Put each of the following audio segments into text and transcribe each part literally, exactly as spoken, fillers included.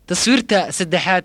تصويرتا سدحات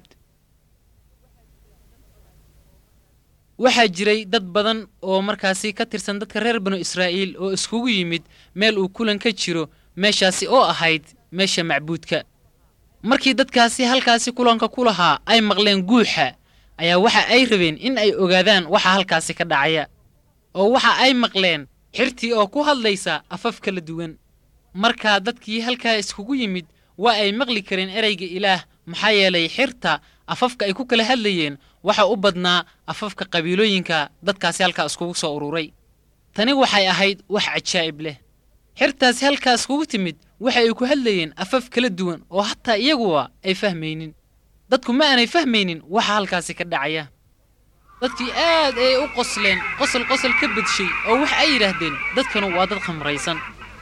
waxaa jiray dad badan oo markaasi ka tirsan dadka reer banu Israa'iil oo iskugu yimid meel uu kulan ka jiro meeshaasi oo ahayd meesha macbuudka markii dadkaasi halkaasi kulanka ku lahaa ay maqleen guuxa ayaa waxa ay rabeen in ay ogaadaan waxa halkaasi ka dhacaya oo waxa ay maqleen xirtii oo ku hadlaysa afaf kala duwan marka dadkii halkaa iskugu yimid waa ay maqli kareen ereyga Ilaah maxaa yeelay xirta afafka ay ku kala hadlayeen waxa u badnaa afafka qabiilooyinka dadkaasi halka iskugu soo ururay tani waxay ahayd wax cajaa'ib leh xirtaas halkaas iskugu timid waxa ay ku hadlayeen afaf kala duwan oo hatta iyaguwa ay fahmaynin dadku ma aanay fahmaynin waxa halkaasi ka dhacaya dadkii aad ay u qosleen qosol qosol ka badshay oo wax ay yiraahdeen dadkanu waa dad khamraysan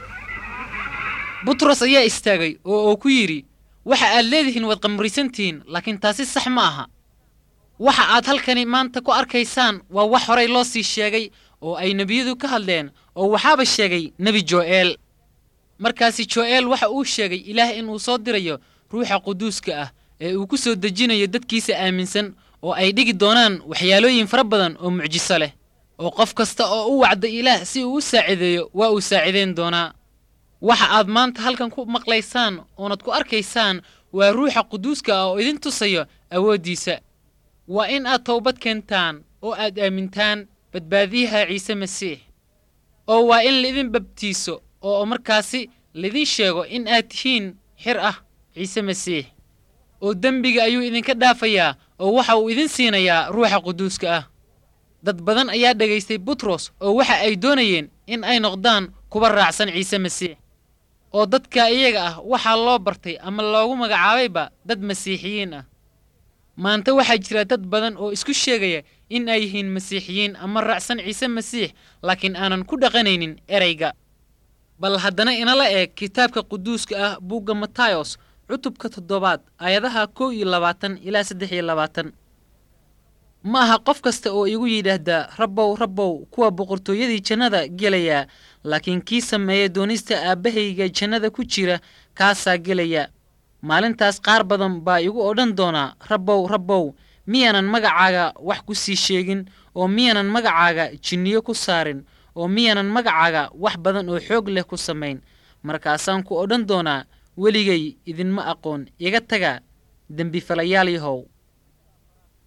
Butros ayaa istaagay oo uu ku yiri waxa aad leedihiin wad qamrisantiin laakiin taasi sax ma aha waxa aad halkani maanta ku arkaysaan waa wax horay loo sii sheegay oo ay nabiyadu ka hadleen oo waxaaba sheegay nabi Joel markaasi Joel waxa uu sheegay Ilaah in uu soo dirayo ruuxa quduuska ah ee uu ku soo dejinayo dadkiisa aaminsan oo ay dhigi doonaan waxyaalooyin fara badan oo mucjiso leh oo qof kasta oo u wacdo Ilaah si uu u saacideeyo waa uu saacideen doonaa waxa aad maanta halkan ku maqlaysaan oo nad ku arkaysaan waa ruuxa quduuska ah oo idin tusayo awoodiisa waa in aad toobad keentaan oo aad aamintaan badbaadiyaha Ciise Masiix oo waa in la idin babtiiso oo markaasi la idin sheego in aad tihiin xir ah Ciise Masiix oo dambiga ayuu idinka dhaafayaa oo waxa uu idin siinayaa ruuxa quduuska ah dad badan ayaa dhageystay Butros oo waxa ay doonayeen in ay noqdaan kuba raacsan Ciise Masiix oo dadka iyaga ah waxa loo bartay ama loogu magacaabayba dad masiixiyiin ah maanta waxa jira dad badan oo isku sheegaya in ay yihiin masiixiyiin ama raacsan Ciise Masiix laakiin aanan ku dhaqanaynin ereyga bal haddana inala eeg kitaabka quduuska ah buugga Matayos cutubka toddobaad aayadaha kow iyo labaatan ilaa saddex iyo labaatan ma aha qof kasta oo igu yiraahda rabbow rabbow kuwa boqortooyadii jannada gelaya laakiin kii sameeyay doonista aabahayga jannada ku jira kaasa gelaya maalintaas qaar badan baa igu odhan doona rabbow rabbow miyaanan magacaaga wax ku sii sheegin oo miyaanan magacaaga jinniyo ku saarin oo miyaanan magacaaga wax badan oo xoog leh ku sameyn markaasaan ku odhan doonaa weligay idinma aqoon iga taga dambi falayaal yahow